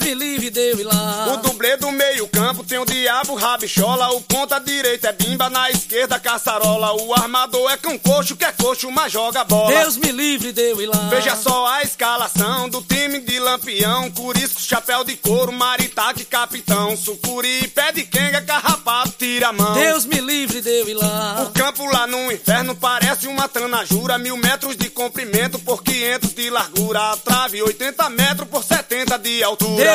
me livre de eu ir lá. O dublê do meio campo tem o diabo rabichola. O ponta direita é bimba, na esquerda caçarola. O armador é cão coxo, que é coxo, mas joga bola. Deus me livre de eu ir lá. Veja só a escalação do time de Lampião: Curisco, chapéu de couro, maritaque, capitão. Sucuri, pé de quenga, carrapato, tira a mão. Deus me livre de eu ir lá. O campo lá no inferno parece uma tanajura. 1000 metros de comprimento por 500 de largura. A trave 80 metros por 70 de altura.